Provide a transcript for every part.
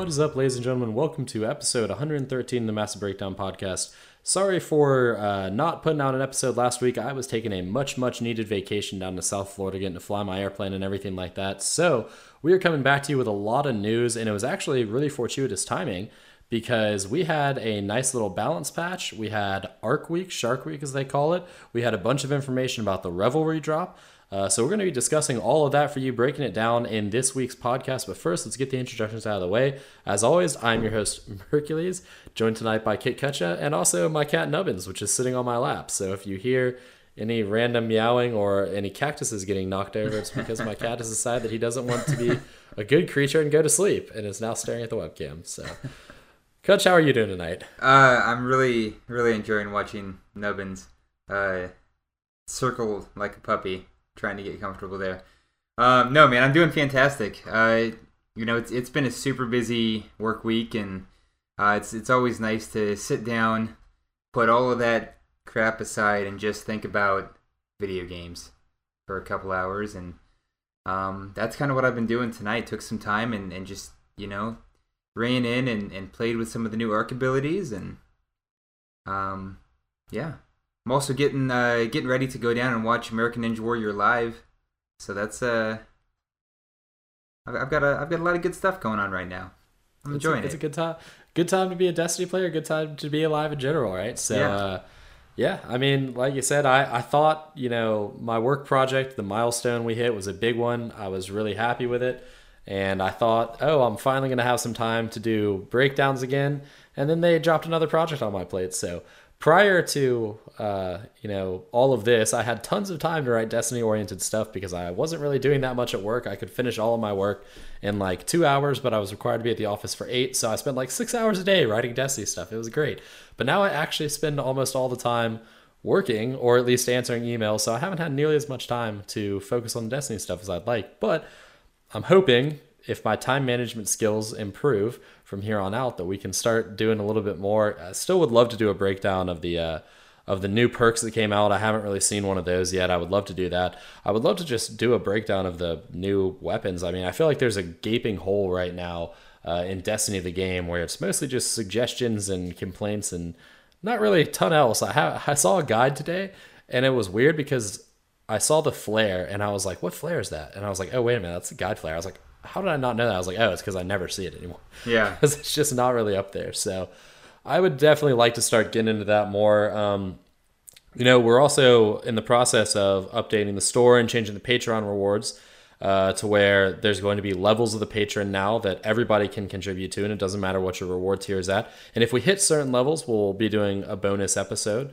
What is up, ladies and gentlemen? Welcome to episode 113 of the Massive Breakdown Podcast. Sorry for not putting out an episode last week. I was taking a much needed vacation down to South Florida, getting to fly my airplane and everything like that. So we are coming back to you with a lot of news, and it was actually really fortuitous timing because we had a nice little balance patch. We had Arc Week, Shark Week as they call it. We had a bunch of information about the Revelry drop. So we're going to be discussing all of that for you, breaking it down in this week's podcast. But first, let's get the introductions out of the way. As always, I'm your host, Hercules, joined tonight by Kit Kutcha and also my cat Nubbins, which is sitting on my lap. So if you hear any random meowing or any cactuses getting knocked over, it's because my cat has decided that he doesn't want to be a good creature and go to sleep and is now staring at the webcam. So, Kutch, how are you doing tonight? I'm really enjoying watching Nubbins circle like a puppy, trying to get comfortable there. No, man, I'm doing fantastic. It's been a super busy work week, and it's always nice to sit down, put all of that crap aside, and just think about video games for a couple hours. And that's kind of what I've been doing tonight. Took some time and just, ran in and played with some of the new Arc abilities. And yeah. I'm also getting ready to go down and watch American Ninja Warrior live, so that's I've got a lot of good stuff going on right now. I'm enjoying it. It's a good time to be a Destiny player, good time to be alive in general, right? So yeah, I mean, like you said, I thought my work project, the milestone we hit was a big one. I was really happy with it, and I thought, I'm finally gonna have some time to do breakdowns again. And then they dropped another project on my plate, so. Prior to, all of this, I had tons of time to write Destiny-oriented stuff because I wasn't really doing that much at work. I could finish all of my work in like 2 hours, but I was required to be at the office for 8, so I spent like 6 hours a day writing Destiny stuff. It was great. But now I actually spend almost all the time working, or at least answering emails, so I haven't had nearly as much time to focus on Destiny stuff as I'd like. But I'm hoping, if my time management skills improve from here on out, that we can start doing a little bit more. I still would love to do a breakdown of the new perks that came out. I haven't really seen one of those yet. I would love to do that. I would love to just do a breakdown of the new weapons. I mean, I feel like there's a gaping hole right now in Destiny the game where it's mostly just suggestions and complaints and not really a ton else. I saw a guide today, and it was weird because I saw the flare and I was like, what flare is that? And I was like, oh, wait a minute, that's a guide flare. I was like, how did I not know that? I was like, it's because I never see it anymore. Yeah. Because it's just not really up there. So I would definitely like to start getting into that more. We're also in the process of updating the store and changing the Patreon rewards to where there's going to be levels of the Patreon now that everybody can contribute to, and it doesn't matter what your reward tier is at. And if we hit certain levels, we'll be doing a bonus episode.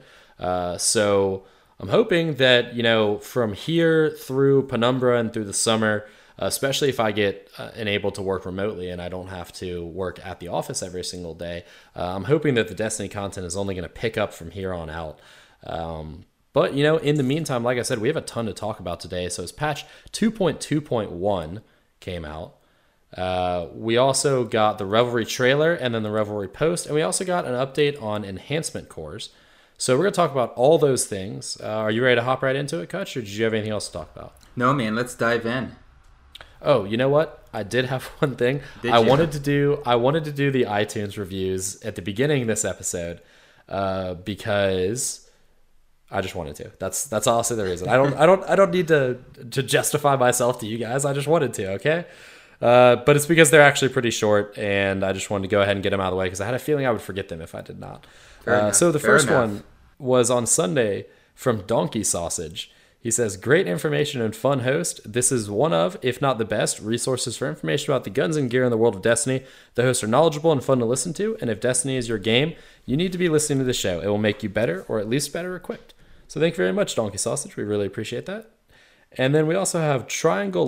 So I'm hoping that, from here through Penumbra and through the summer, especially if I get enabled to work remotely and I don't have to work at the office every single day. I'm hoping that the Destiny content is only going to pick up from here on out. But, in the meantime, like I said, we have a ton to talk about today. So as patch 2.2.1 came out, we also got the Revelry trailer and then the Revelry post, and we also got an update on enhancement cores. So we're going to talk about all those things. Are you ready to hop right into it, Kutch, or did you have anything else to talk about? No, man, let's dive in. Oh, you know what? I did have one thing. I wanted to do the iTunes reviews at the beginning of this episode because I just wanted to. That's also the reason. I don't need to justify myself to you guys. I just wanted to. Okay. But it's because they're actually pretty short, and I just wanted to go ahead and get them out of the way because I had a feeling I would forget them if I did not. So the first one was on Sunday from Donkey Sausage. He says, great information and fun host. This is one of, if not the best, resources for information about the guns and gear in the world of Destiny. The hosts are knowledgeable and fun to listen to, and if Destiny is your game, you need to be listening to the show. It will make you better, or at least better equipped. So thank you very much, Donkey Sausage. We really appreciate that. And then we also have Triangle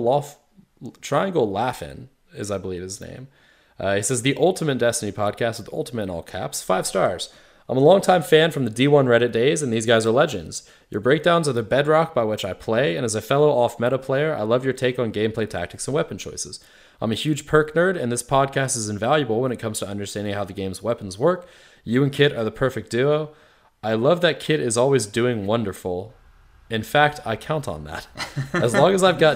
Laughin', is I believe his name. He says, the ultimate Destiny podcast with ultimate in all caps, 5 stars. I'm a longtime fan from the D1 Reddit days, and these guys are legends. Your breakdowns are the bedrock by which I play, and as a fellow off-meta player, I love your take on gameplay tactics and weapon choices. I'm a huge perk nerd, and this podcast is invaluable when it comes to understanding how the game's weapons work. You and Kit are the perfect duo. I love that Kit is always doing wonderful. In fact, I count on that. As long as I've got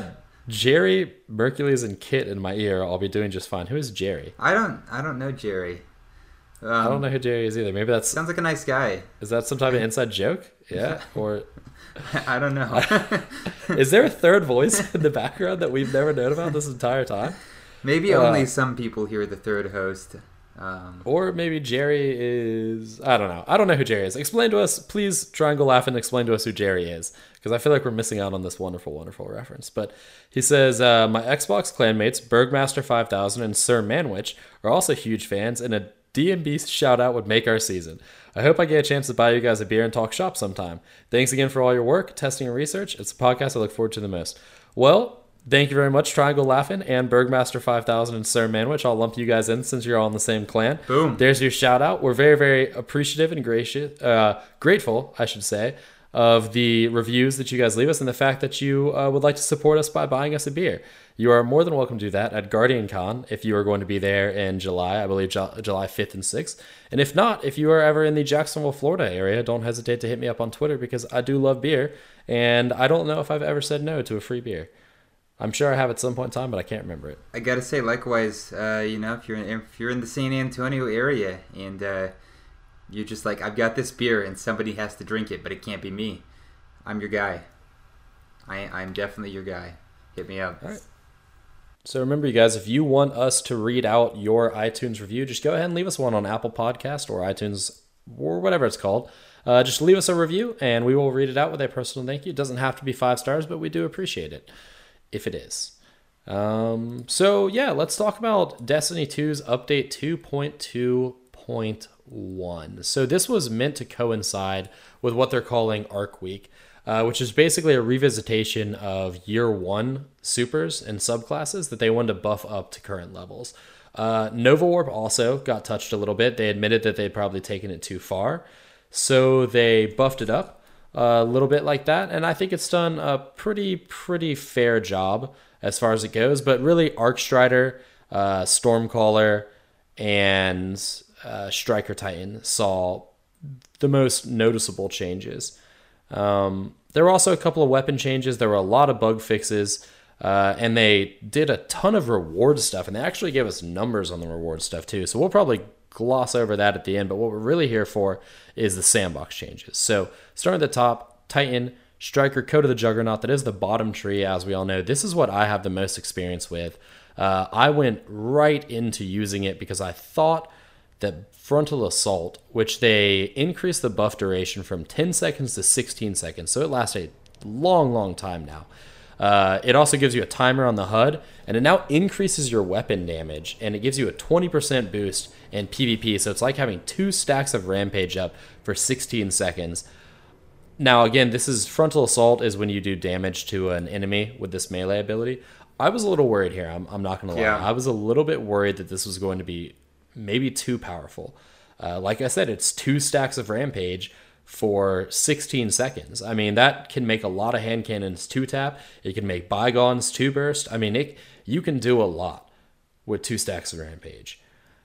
Jerry, Mercules, and Kit in my ear. I'll be doing just fine. Who is Jerry? I don't know Jerry. I don't know who Jerry is either. Maybe that's sounds like a nice guy. Is that some type of inside joke? Yeah, or I don't know. is there a third voice in the background that we've never known about this entire time? Maybe only some people hear the third host. Or maybe Jerry is... I don't know. I don't know who Jerry is. Explain to us. Please try and go laugh and explain to us who Jerry is. Because I feel like we're missing out on this wonderful, wonderful reference. But he says, my Xbox clanmates, Bergmaster 5000 and Sir Manwich, are also huge fans, and a D&B shout out would make our season. I hope I get a chance to buy you guys a beer and talk shop sometime. Thanks again for all your work, testing, and research. It's a podcast I look forward to the most. Well... thank you very much, Triangle Laughing and Bergmaster 5000 and Sir Manwich. I'll lump you guys in since you're all in the same clan. Boom. There's your shout out. We're very, very appreciative and grateful, I should say, of the reviews that you guys leave us and the fact that you would like to support us by buying us a beer. You are more than welcome to do that at Guardian Con if you are going to be there in July, I believe July 5th and 6th. And if not, if you are ever in the Jacksonville, Florida area, don't hesitate to hit me up on Twitter because I do love beer. And I don't know if I've ever said no to a free beer. I'm sure I have at some point in time, but I can't remember it. I gotta say, likewise, if you're in the San Antonio area and you're just like, I've got this beer and somebody has to drink it, but it can't be me. I'm your guy. I'm definitely your guy. Hit me up. All right. So remember, you guys, if you want us to read out your iTunes review, just go ahead and leave us one on Apple Podcast or iTunes or whatever it's called. Just leave us a review and we will read it out with a personal thank you. It doesn't have to be 5 stars, but we do appreciate it. If it is. So yeah, let's talk about Destiny 2's update 2.2.1. So this was meant to coincide with what they're calling Arc Week, which is basically a revisitation of Year 1 supers and subclasses that they wanted to buff up to current levels. Nova Warp also got touched a little bit. They admitted that they'd probably taken it too far, so they buffed it up a little bit like that, and I think it's done a pretty fair job as far as it goes. But really, Arcstrider, Stormcaller, and Striker Titan saw the most noticeable changes. There were also a couple of weapon changes. There were a lot of bug fixes, and they did a ton of reward stuff, and they actually gave us numbers on the reward stuff too. So we'll probably gloss over that at the end, but what we're really here for is the sandbox changes. So starting at the top, Titan, Striker, Code of the Juggernaut, that is the bottom tree, as we all know. This is what I have the most experience with. I went right into using it because I thought that Frontal Assault, which they increased the buff duration from 10 seconds to 16 seconds, so it lasts a long time now. It also gives you a timer on the HUD, and it now increases your weapon damage, and it gives you a 20% boost in PvP, so it's like having 2 stacks of Rampage up for 16 seconds. Now, again, this is Frontal Assault is when you do damage to an enemy with this melee ability. I was a little worried here, I'm not going to lie. Yeah. I was a little bit worried that this was going to be maybe too powerful. Like I said, it's 2 stacks of Rampage for 16 seconds. I mean, that can make a lot of hand cannons 2-tap. It can make Bygones 2-burst. I mean, you can do a lot with 2 stacks of Rampage.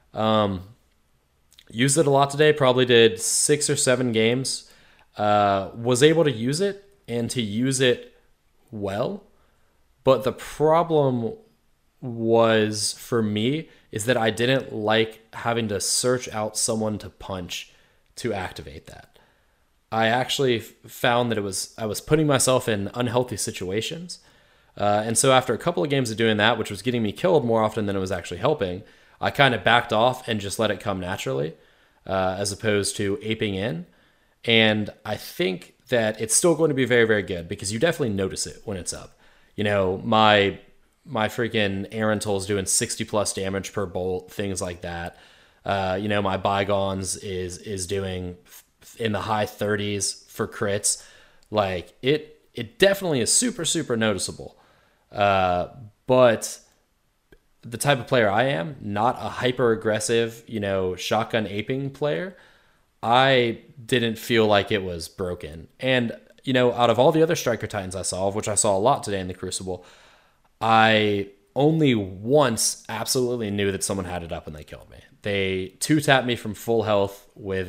Used it a lot today. Probably did 6 or 7 games. Was able to use it and to use it well. But the problem was, for me, is that I didn't like having to search out someone to punch to activate that. I actually found that I was putting myself in unhealthy situations. And so after a couple of games of doing that, which was getting me killed more often than it was actually helping, I kind of backed off and just let it come naturally, as opposed to aping in. And I think that it's still going to be very, very good because you definitely notice it when it's up. You know, my freaking Arantel is doing 60 plus damage per bolt, things like that. My Bygones is doing in the high 30s for crits. Like it definitely is super noticeable. But the type of player I am, not a hyper aggressive, shotgun aping player, I didn't feel like it was broken. And, out of all the other Striker Titans I saw, of which I saw a lot today in the Crucible, I only once absolutely knew that someone had it up and they killed me. They 2-tapped me from full health with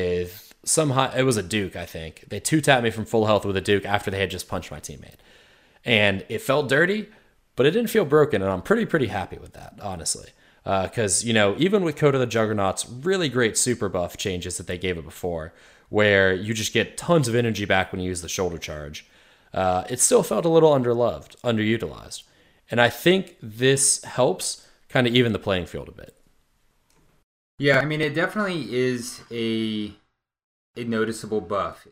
some high, it was a Duke, I think. They 2-tapped me from full health with a Duke after they had just punched my teammate. And it felt dirty, but it didn't feel broken, and I'm pretty happy with that, honestly. Because even with Code of the Juggernaut's really great super buff changes that they gave it before, where you just get tons of energy back when you use the shoulder charge, it still felt a little underutilized. And I think this helps kind of even the playing field a bit. Yeah, I mean, it definitely is a noticeable buff.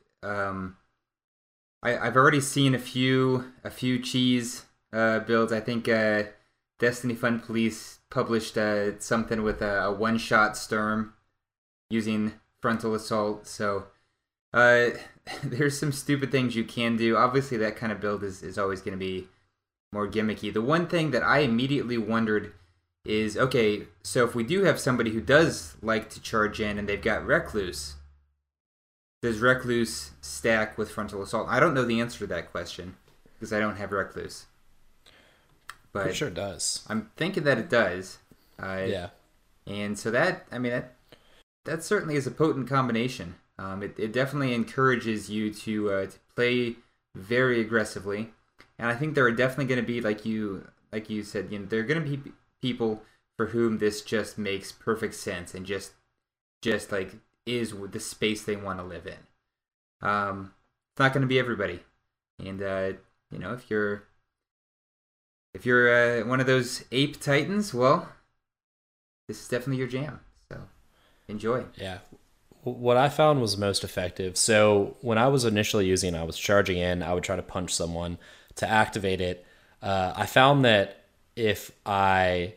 I've already seen a few cheese builds. I think Destiny Fun Police published something with a one-shot Sturm using Frontal Assault. So there's some stupid things you can do. Obviously, that kind of build is always going to be more gimmicky. The one thing that I immediately wondered is, okay, so if we do have somebody who does like to charge in and they've got Recluse, does Recluse stack with Frontal Assault? I don't know the answer to that question because I don't have Recluse. But Pretty sure it does. I'm thinking that it does. Yeah. And so that certainly is a potent combination. It definitely encourages you to play very aggressively. And I think there are definitely going to be, like you said, there are going to be people for whom this just makes perfect sense and just like is the space they want to live in. It's not going to be everybody, and if you're one of those ape titans, well, this is definitely your jam. So enjoy. Yeah. What I found was most effective. So when I was initially using it, I was charging in. I would try to punch someone to activate it. I found that if I,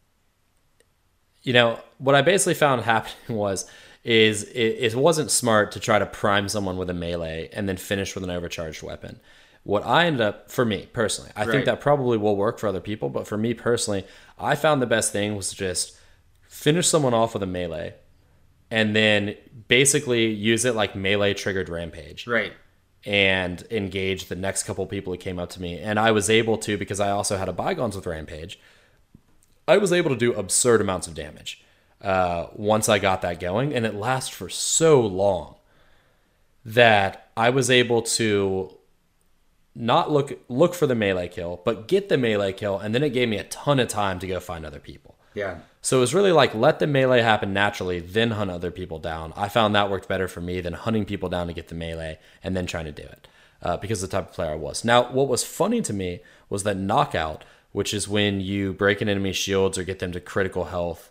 what I basically found happening is it wasn't smart to try to prime someone with a melee and then finish with an overcharged weapon. What I ended up, for me personally, I think that probably will work for other people, but for me personally, I found the best thing was to just finish someone off with a melee and then basically use it like melee triggered rampage. Right. And engage the next couple people who came up to me. And I was able to, because I also had a Bygones with rampage, I was able to do absurd amounts of damage once I got that going. And it lasts for so long that I was able to not look for the melee kill, but get the melee kill. And then it gave me a ton of time to go find other people. Yeah. So it was really like, let the melee happen naturally, then hunt other people down. I found that worked better for me than hunting people down to get the melee and then trying to do it because of the type of player I was. Now, what was funny to me was that knockout, which is when you break an enemy's shields or get them to critical health,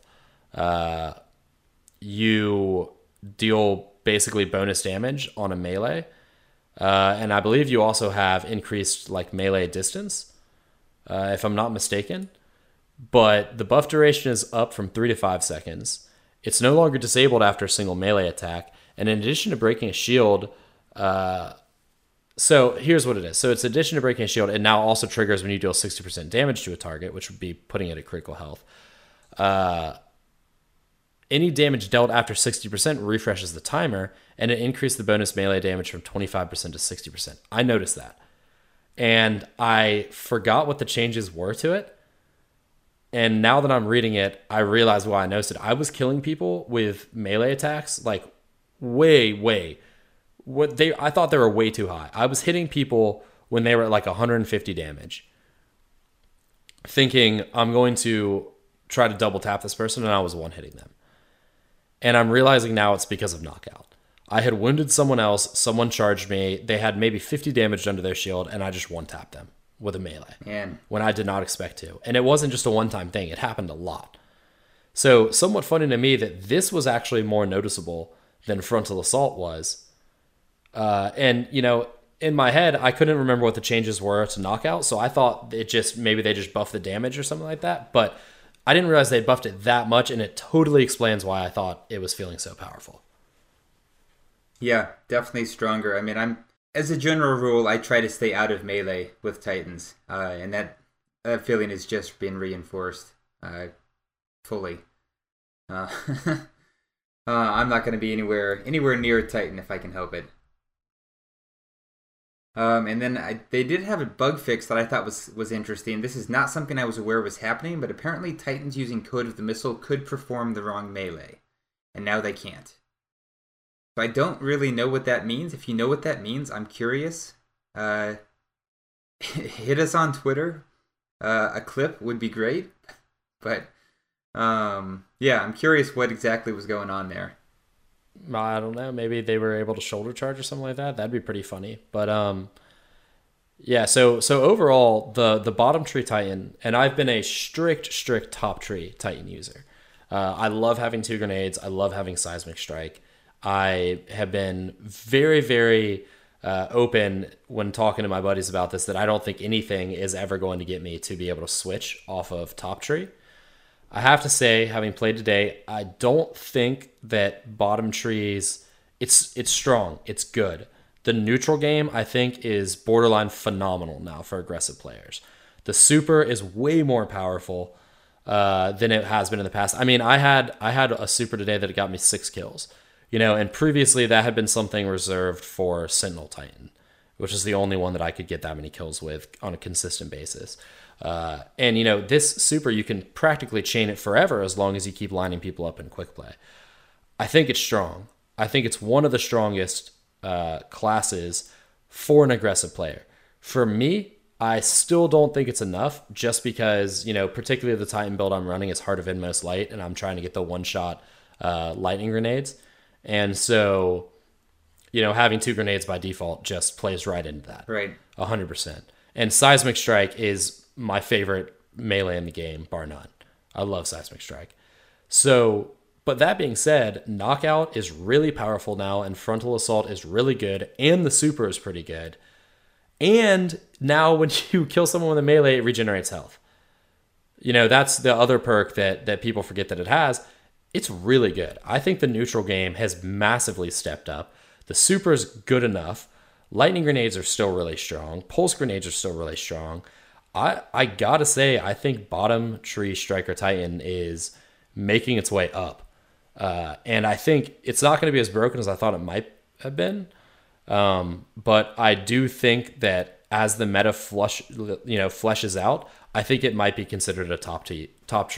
you deal basically bonus damage on a melee. And I believe you also have increased like melee distance, if I'm not mistaken. But the buff duration is up from 3 to 5 seconds. It's no longer disabled after a single melee attack. And in addition to breaking a shield, so here's what it is. So it's in addition to breaking a shield, it now also triggers when you deal 60% damage to a target, which would be putting it at critical health. Any damage dealt after 60% refreshes the timer, and it increased the bonus melee damage from 25% to 60%. I noticed that. And I forgot what the changes were to it. And now that I'm reading it, I realize why I noticed it. I was killing people with melee attacks like way. I thought they were way too high. I was hitting people when they were at like 150 damage, thinking I'm going to try to double tap this person, and I was one hitting them. And I'm realizing now it's because of knockout. I had wounded someone else, someone charged me, they had maybe 50 damage under their shield, and I just one tapped them with a melee. Man. When I did not expect to. And it wasn't just a one-time thing. It happened a lot. So somewhat funny to me that this was actually more noticeable than Frontal Assault was. And, in my head, I couldn't remember what the changes were to knockout, so I thought maybe they just buffed the damage or something like that. But I didn't realize they buffed it that much, and it totally explains why I thought it was feeling so powerful. Yeah, definitely stronger. I mean, as a general rule, I try to stay out of melee with Titans, and that feeling has just been reinforced fully. I'm not going to be anywhere near a Titan if I can help it. And then they did have a bug fix that I thought was interesting. This is not something I was aware was happening, but apparently Titans using Code of the Missile could perform the wrong melee, and now they can't. So I don't really know what that means. If you know what that means, I'm curious. hit us on Twitter. A clip would be great, but yeah, I'm curious what exactly was going on there. I don't know. Maybe they were able to shoulder charge or something like that. That'd be pretty funny. But yeah. So overall, the bottom tree Titan, and I've been a strict top tree Titan user. I love having 2 grenades. I love having seismic strike. I have been very open when talking to my buddies about this that I don't think anything is ever going to get me to be able to switch off of top tree. I have to say, having played today, I don't think that bottom trees. It's strong. It's good. The neutral game, I think, is borderline phenomenal now for aggressive players. The super is way more powerful than it has been in the past. I mean, I had a super today that got me 6 kills. And previously that had been something reserved for Sentinel Titan, which is the only one that I could get that many kills with on a consistent basis. And this super, you can practically chain it forever as long as you keep lining people up in quick play. I think it's strong. I think it's one of the strongest classes for an aggressive player. For me, I still don't think it's enough just because, particularly the Titan build I'm running is Heart of Inmost Light, and I'm trying to get the one-shot lightning grenades. And so, having 2 grenades by default just plays right into that. Right. 100%. And Seismic Strike is my favorite melee in the game, bar none. I love Seismic Strike. So, but that being said, Knockout is really powerful now, and Frontal Assault is really good, and the super is pretty good. And now when you kill someone with a melee, it regenerates health. That's the other perk that people forget that it has. It's really good. I think the neutral game has massively stepped up. The super is good enough. Lightning grenades are still really strong. Pulse grenades are still really strong. I gotta say, I think bottom tree Striker Titan is making its way up. And I think it's not going to be as broken as I thought it might have been. But I do think that as the meta fleshes out, I think it might be considered a top tier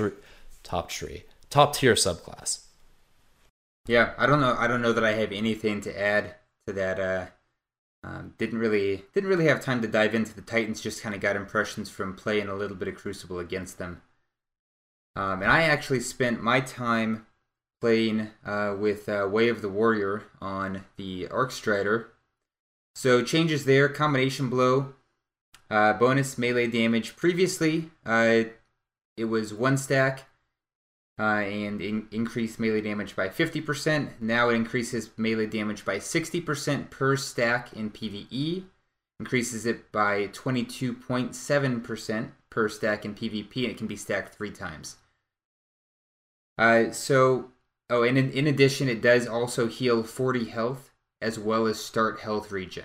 subclass. Yeah, I don't know that I have anything to add to that. Didn't really have time to dive into the Titans. Just kind of got impressions from playing a little bit of Crucible against them. And I actually spent my time playing with Way of the Warrior on the Arc Strider. So changes there: combination blow, bonus melee damage. Previously, it was 1 stack. And increased melee damage by 50%. Now it increases melee damage by 60% per stack in PvE. Increases it by 22.7% per stack in PvP, and it can be stacked 3 times. And in addition, it does also heal 40 health as well as start health regen.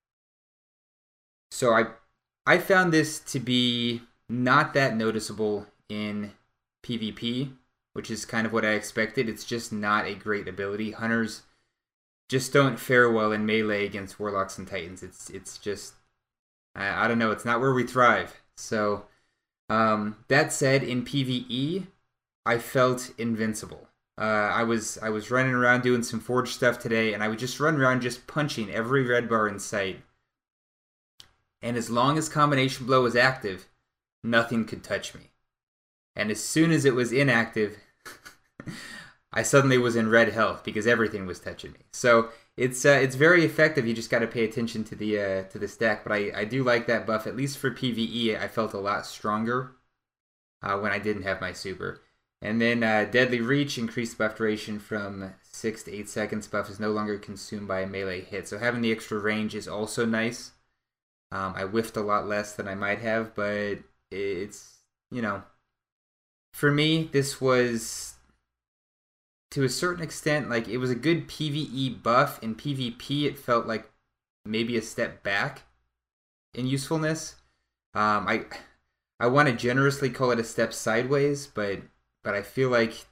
So I found this to be not that noticeable in PvP, which is kind of what I expected. It's just not a great ability. Hunters just don't fare well in melee against Warlocks and Titans. It's just, I don't know, it's not where we thrive. So, that said, in PvE, I felt invincible. I was running around doing some Forge stuff today, and I would just run around just punching every red bar in sight. And as long as Combination Blow was active, nothing could touch me. And as soon as it was inactive, I suddenly was in red health because everything was touching me. So it's very effective. You just got to pay attention to the stack. But I do like that buff. At least for PvE, I felt a lot stronger when I didn't have my super. And then Deadly Reach increased buff duration from 6 to 8 seconds. Buff is no longer consumed by a melee hit. So having the extra range is also nice. I whiffed a lot less than I might have, but it's, for me, this was, to a certain extent, like, it was a good PvE buff. In PvP, it felt like maybe a step back in usefulness. I want to generously call it a step sideways, but I feel like,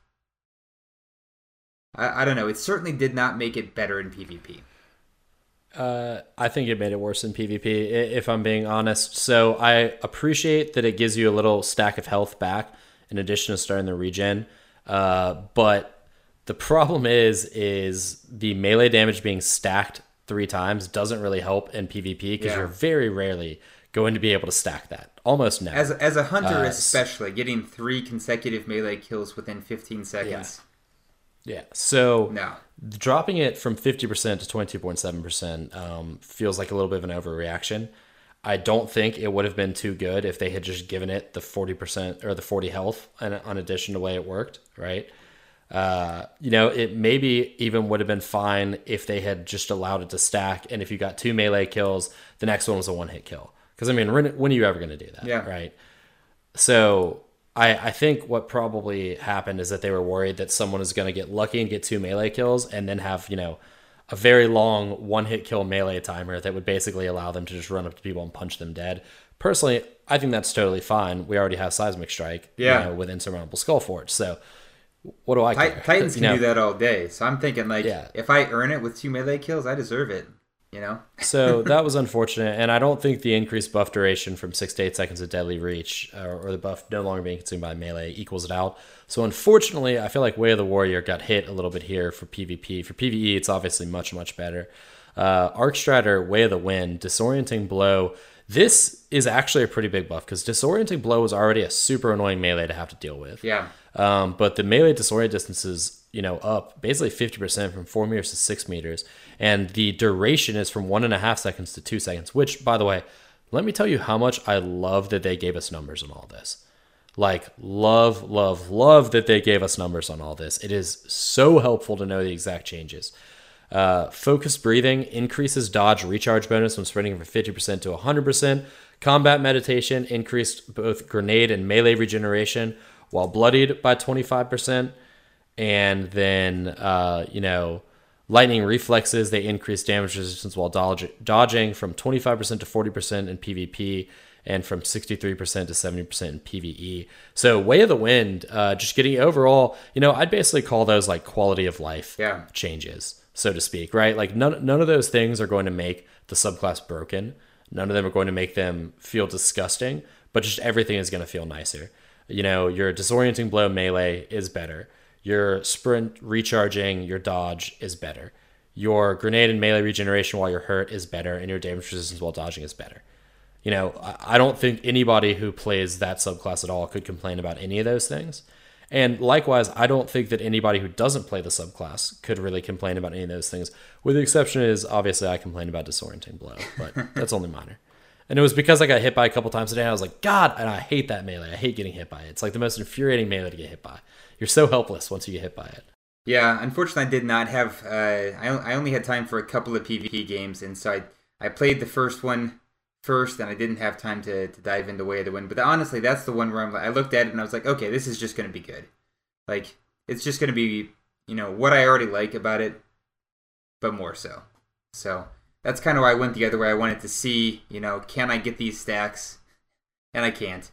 I don't know, it certainly did not make it better in PvP. I think it made it worse in PvP, if I'm being honest. So I appreciate that it gives you a little stack of health back in addition to starting the regen. But the problem is the melee damage being stacked 3 times doesn't really help in PvP because you're very rarely going to be able to stack that? Almost never. As a hunter, especially getting 3 consecutive melee kills within 15 seconds. Yeah. So no. Dropping it from 50% to 22.7% feels like a little bit of an overreaction. I don't think it would have been too good if they had just given it the 40% or the 40 health on addition to the way it worked, right? It maybe even would have been fine if they had just allowed it to stack, and if you got 2 melee kills, the next one was a 1-hit kill. Because, I mean, when are you ever going to do that, right? So I think what probably happened is that they were worried that someone is going to get lucky and get 2 melee kills and then have, a very long 1-hit kill melee timer that would basically allow them to just run up to people and punch them dead. Personally, I think that's totally fine. We already have Seismic Strike with Insurmountable Skullforge. So what do I care? Titans can do that all day. So I'm thinking, if I earn it with 2 melee kills, I deserve it. So that was unfortunate, and I don't think the increased buff duration from 6 to 8 seconds of Deadly Reach or the buff no longer being consumed by melee equals it out. So unfortunately, I feel like Way of the Warrior got hit a little bit here for PvP. For PvE, it's obviously much, much better. Arcstrider, Way of the Wind, Disorienting Blow. This is actually a pretty big buff because Disorienting Blow was already a super annoying melee to have to deal with. Yeah. But the melee disorient distance is, up basically 50% from 4 meters to 6 meters. And the duration is from 1.5 seconds to 2 seconds, which, by the way, let me tell you how much I love that they gave us numbers on all this. Love that they gave us numbers on all this. It is so helpful to know the exact changes. Focused breathing increases dodge recharge bonus when sprinting from 50% to 100%. Combat meditation increased both grenade and melee regeneration while bloodied by 25%. And then, lightning reflexes, they increase damage resistance while dodging from 25% to 40% in PvP and from 63% to 70% in PvE. So Way of the Wind, just getting overall, I'd basically call those like quality of life changes, so to speak, right? Like none of those things are going to make the subclass broken. None of them are going to make them feel disgusting, but just everything is going to feel nicer. Your Disorienting Blow melee is better. Your sprint recharging, your dodge is better. Your grenade and melee regeneration while you're hurt is better, and your damage resistance while dodging is better. I don't think anybody who plays that subclass at all could complain about any of those things. And likewise, I don't think that anybody who doesn't play the subclass could really complain about any of those things. With the exception is, obviously, I complain about Disorienting Blow, but that's only minor. And it was because I got hit by a couple times today. I was like, God, and I hate that melee. I hate getting hit by it. It's like the most infuriating melee to get hit by. You're so helpless once you get hit by it. Yeah, unfortunately, I did not have. I only had time for a couple of PvP games, and so I played the first one first, and I didn't have time to dive into Way of the Wind. But honestly, that's the one where I looked at it and I was like, okay, this is just going to be good. Like, it's just going to be, what I already like about it, but more so. So that's kind of why I went the other way. I wanted to see, can I get these stacks? And I can't.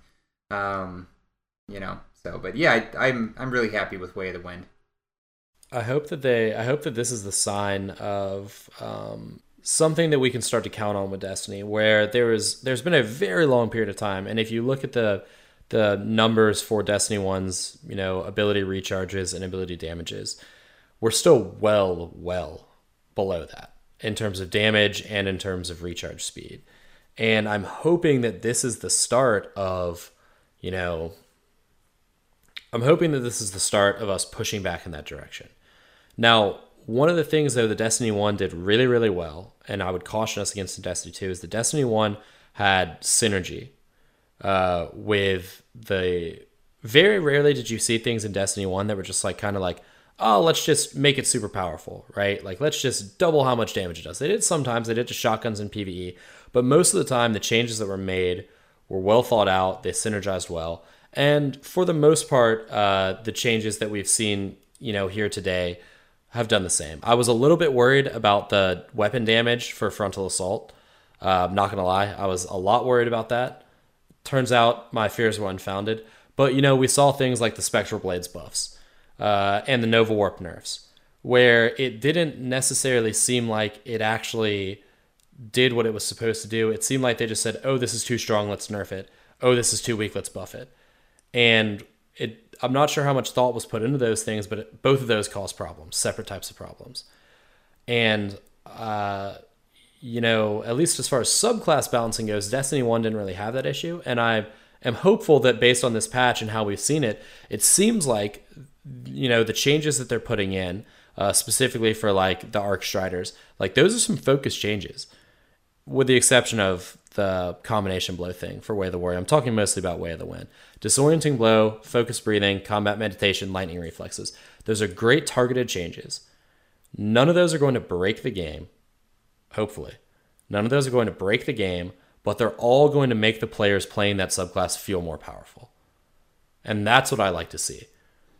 But yeah, I'm really happy with Way of the Wind. I hope that this is the sign of something that we can start to count on with Destiny, where there's been a very long period of time, and if you look at the numbers for Destiny 1's, ability recharges and ability damages, we're still well below that in terms of damage and in terms of recharge speed. And I'm hoping that this is the start of, us pushing back in that direction. Now, one of the things, though, that Destiny 1 did really, really well, and I would caution us against in Destiny 2, is that Destiny 1 had synergy with the... Very rarely did you see things in Destiny 1 that were just kind of like, oh, let's just make it super powerful, right? Like, let's just double how much damage it does. They did sometimes. They did to shotguns in PvE. But most of the time, the changes that were made were well thought out. They synergized well. And for the most part, the changes that we've seen, here today have done the same. I was a little bit worried about the weapon damage for Frontal Assault. I'm not going to lie. I was a lot worried about that. Turns out my fears were unfounded. But, we saw things like the Spectral Blades buffs and the Nova Warp nerfs, where it didn't necessarily seem like it actually did what it was supposed to do. It seemed like they just said, oh, this is too strong, let's nerf it. Oh, this is too weak, let's buff it. And I'm not sure how much thought was put into those things, but both of those cause problems, separate types of problems. And, at least as far as subclass balancing goes, Destiny 1 didn't really have that issue. And I am hopeful that based on this patch and how we've seen it, it seems like, the changes that they're putting in, specifically for like the Arc Striders, like those are some focused changes, with the exception of the combination blow thing for Way of the Warrior. I'm talking mostly about Way of the Wind. Disorienting blow, focused breathing, combat meditation, lightning reflexes. Those are great targeted changes. None of those are going to break the game, hopefully. None of those are going to break the game, but they're all going to make the players playing that subclass feel more powerful. And that's what I like to see.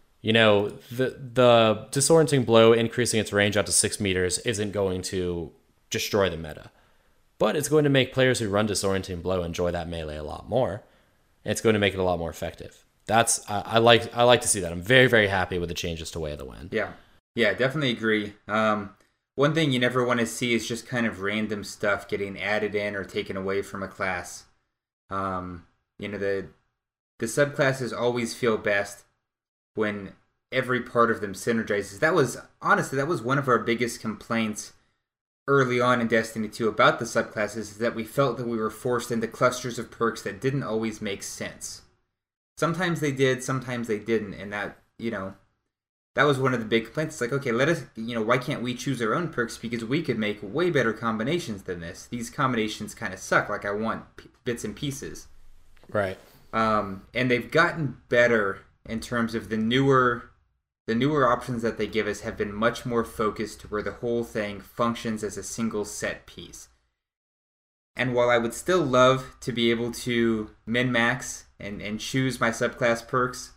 The disorienting blow increasing its range out to 6 meters isn't going to destroy the meta. But it's going to make players who run disorienting blow enjoy that melee a lot more. And it's going to make it a lot more effective. I like to see that. I'm very, very happy with the changes to Way of the Wind. Yeah, definitely agree. One thing you never want to see is just kind of random stuff getting added in or taken away from a class. The subclasses always feel best when every part of them synergizes. That was one of our biggest complaints early on in Destiny 2 about the subclasses, is that we felt that we were forced into clusters of perks that didn't always make sense. Sometimes they did, sometimes they didn't, and that was one of the big complaints. It's like, okay, let us, why can't we choose our own perks? Because we could make way better combinations than this. These combinations kind of suck. Like, I want bits and pieces. Right. And they've gotten better in terms of the newer options that they give us have been much more focused to where the whole thing functions as a single set piece. And while I would still love to be able to min-max and choose my subclass perks,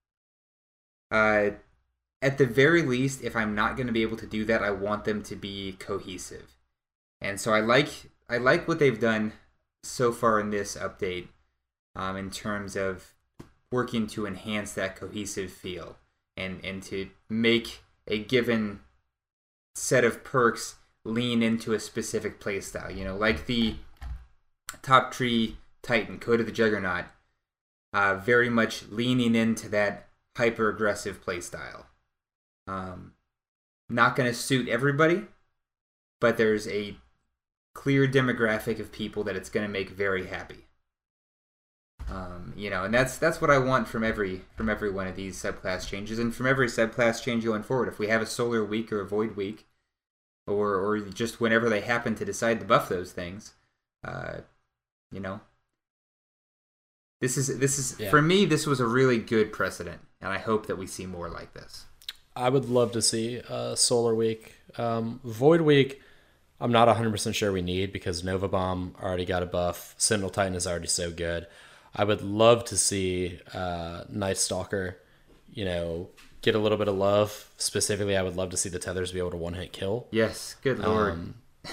at the very least, if I'm not going to be able to do that, I want them to be cohesive. And so I like what they've done so far in this update, in terms of working to enhance that cohesive feel and to make a given set of perks lean into a specific playstyle. Like the Top Tree Titan, Code of the Juggernaut, very much leaning into that hyper-aggressive playstyle. Not going to suit everybody, but there's a clear demographic of people that it's going to make very happy. And that's what I want from every one of these subclass changes, and from every subclass change going forward. If we have a Solar week or a Void week, or just whenever they happen to decide to buff those things, this is for me, this was a really good precedent, and I hope that we see more like this. I would love to see Solar Week. Void Week, I'm not 100% sure we need, because Nova Bomb already got a buff. Sentinel Titan is already so good. I would love to see Night Stalker, get a little bit of love. Specifically, I would love to see the Tethers be able to one-hit kill. Yes, good lord.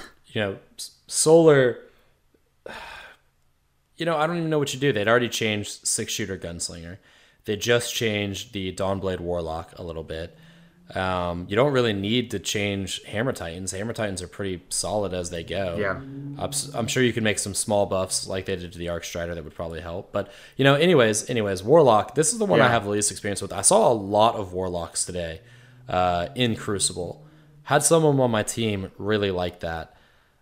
Solar, I don't even know what you do. They'd already changed 6-shooter Gunslinger. They just changed the Dawnblade Warlock a little bit. You don't really need to change Hammer Titans. Hammer Titans are pretty solid as they go. Yeah. I'm sure you can make some small buffs like they did to the Arc Strider that would probably help. But, anyways, Warlock, this is the one I have the least experience with. I saw a lot of Warlocks today in Crucible. Had some of them on my team really like that.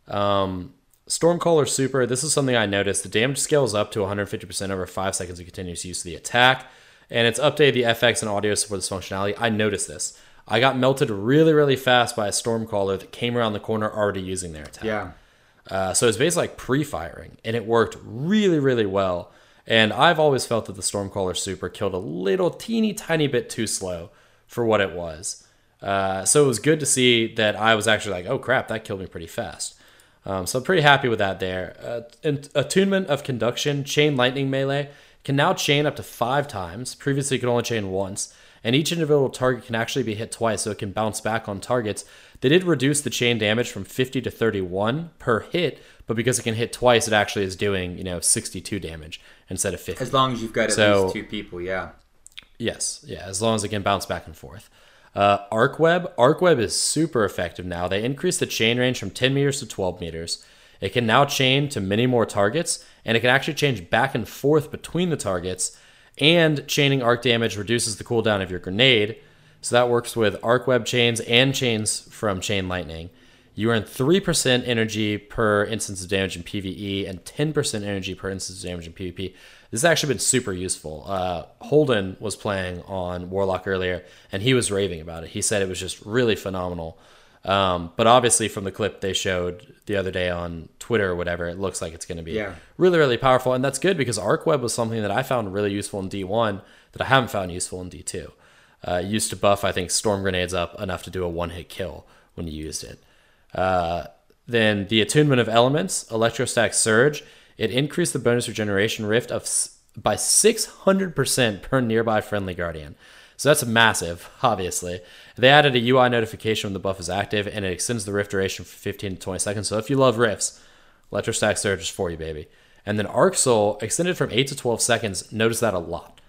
Stormcaller Super, this is something I noticed. The damage scales up to 150% over 5 seconds of continuous use of the attack. And it's updated the FX and audio for this functionality. I noticed this. I got melted really, really fast by a Stormcaller that came around the corner already using their attack. Yeah. So it's basically like pre-firing, and it worked really, really well. And I've always felt that the Stormcaller Super killed a little teeny tiny bit too slow for what it was. So it was good to see that I was actually like, oh crap, that killed me pretty fast. So I'm pretty happy with that there. Attunement of Conduction, Chain Lightning Melee, can now chain up to 5 times. Previously, it could only chain once. And each individual target can actually be hit twice, so it can bounce back on targets. They did reduce the chain damage from 50 to 31 per hit, but because it can hit twice, it actually is doing 62 damage instead of 50. As long as you've got at least 2 people, yeah. Yes, yeah, as long as it can bounce back and forth. Arc Web is super effective now. They increased the chain range from 10 meters to 12 meters. It can now chain to many more targets, and it can actually change back and forth between the targets. And chaining arc damage reduces the cooldown of your grenade. So that works with Arc Web chains and chains from Chain Lightning. You earn 3% energy per instance of damage in PvE and 10% energy per instance of damage in PvP. This has actually been super useful. Holden was playing on Warlock earlier, and he was raving about it. He said it was just really phenomenal. But obviously from the clip they showed the other day on Twitter or whatever, it looks like it's going to be really, really powerful. And that's good because Arc Web was something that I found really useful in D1 that I haven't found useful in D2. It used to buff, I think, storm grenades up enough to do a one-hit kill when you used it. Then the Attunement of Elements, Electrostatic Surge, it increased the bonus regeneration rift by 600% per nearby friendly guardian. So that's massive, obviously. They added a UI notification when the buff is active, and it extends the rift duration from 15 to 20 seconds. So if you love rifts, Electrostatic Surge is for you, baby. And then Arc Soul extended from 8 to 12 seconds. Notice that a lot.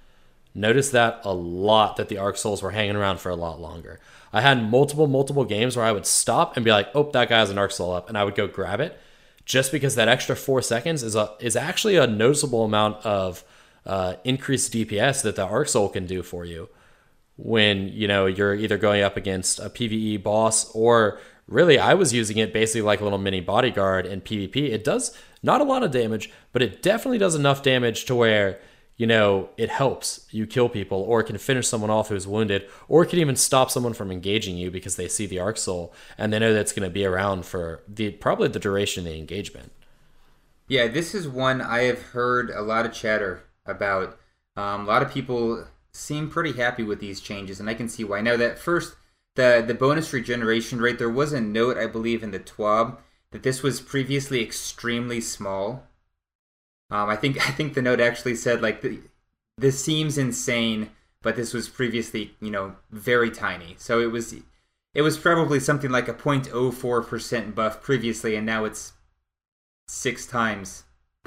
That the Arc Souls were hanging around for a lot longer. I had multiple games where I would stop and be like, oh, that guy has an Arc Soul up, and I would go grab it, just because that extra 4 seconds is actually a noticeable amount of increased DPS that the Arc Soul can do for you when you're either going up against a PvE boss, or really I was using it basically like a little mini bodyguard in PvP. It does not a lot of damage, but it definitely does enough damage to where it helps you kill people, or it can finish someone off who's wounded, or it can even stop someone from engaging you because they see the Arc Soul and they know that's going to be around for probably the duration of the engagement. Yeah, this is one I have heard a lot of chatter about. A lot of people seem pretty happy with these changes, and I can see why. Now, that first, the bonus regeneration rate, there was a note, I believe, in the TWAB that this was previously extremely small. I think the note actually said, like, this seems insane, but this was previously, very tiny. So it was probably something like a 0.04% buff previously, and now it's 6 times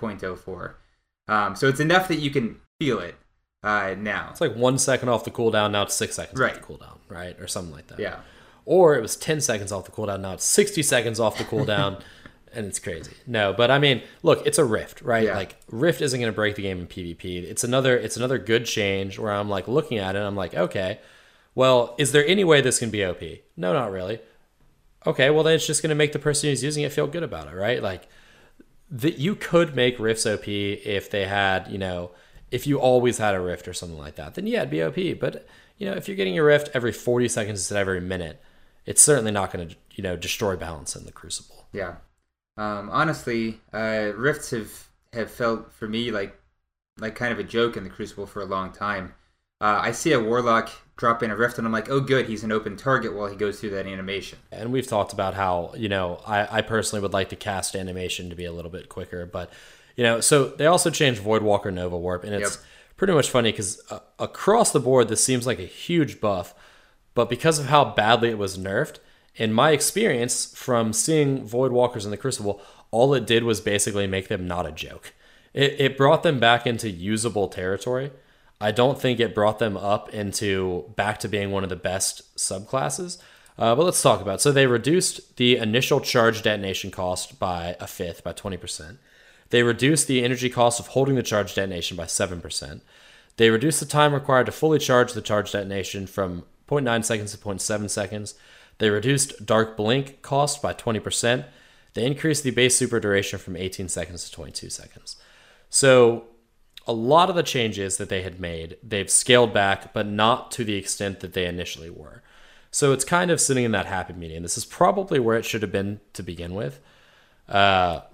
0.04. So it's enough that you can feel it now. It's like 1 second off the cooldown, now it's 6 seconds off the cooldown, right? Or something like that. Yeah. Or it was 10 seconds off the cooldown, now it's 60 seconds off the cooldown. And it's crazy. No, but I mean, look, it's a Rift, right? Yeah. Like, Rift isn't going to break the game in PvP. It's another good change where I'm like looking at it and I'm like, okay, well, is there any way this can be OP? No, not really. Okay, well then it's just going to make the person who's using it feel good about it, right? Like, you could make Rifts OP if they had, if you always had a Rift or something like that, then yeah, it'd be OP. But, if you're getting a Rift every 40 seconds instead of every minute, it's certainly not going to, destroy balance in the Crucible. Yeah. Honestly, Rifts have felt for me like kind of a joke in the Crucible for a long time. I see a Warlock drop in a Rift and I'm like, oh good, he's an open target while he goes through that animation. And we've talked about how, I personally would like the cast animation to be a little bit quicker, but, so they also changed Voidwalker Nova Warp, and it's pretty much funny because across the board this seems like a huge buff, but because of how badly it was nerfed, in my experience from seeing Voidwalkers in the Crucible, all it did was basically make them not a joke. It brought them back into usable territory. I don't think it brought them up back to being one of the best subclasses. But let's talk about it. So they reduced the initial charge detonation cost by a fifth, by 20%. They reduced the energy cost of holding the charge detonation by 7%. They reduced the time required to fully charge the charge detonation from 0.9 seconds to 0.7 seconds. They reduced Dark Blink cost by 20%. They increased the base super duration from 18 seconds to 22 seconds. So a lot of the changes that they had made, they've scaled back, but not to the extent that they initially were. So it's kind of sitting in that happy medium. This is probably where it should have been to begin with. And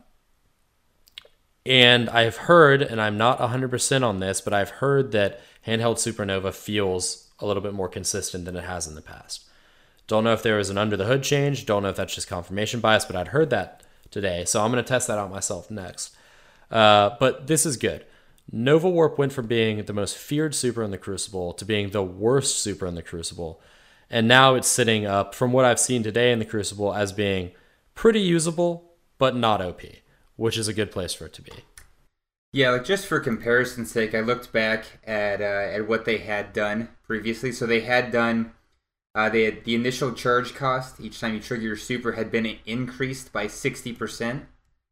I've heard, and I'm not 100% on this, but I've heard that handheld Supernova feels a little bit more consistent than it has in the past. Don't know if there was an under the hood change. Don't know if that's just confirmation bias, but I'd heard that today. So I'm going to test that out myself next. But this is good. Nova Warp went from being the most feared super in the Crucible to being the worst super in the Crucible. And now it's sitting up, from what I've seen today in the Crucible, as being pretty usable, but not OP, which is a good place for it to be. Yeah, like just for comparison's sake, I looked back at what they had done previously. So they had done... they had the initial charge cost each time you trigger your super had been increased by 60%.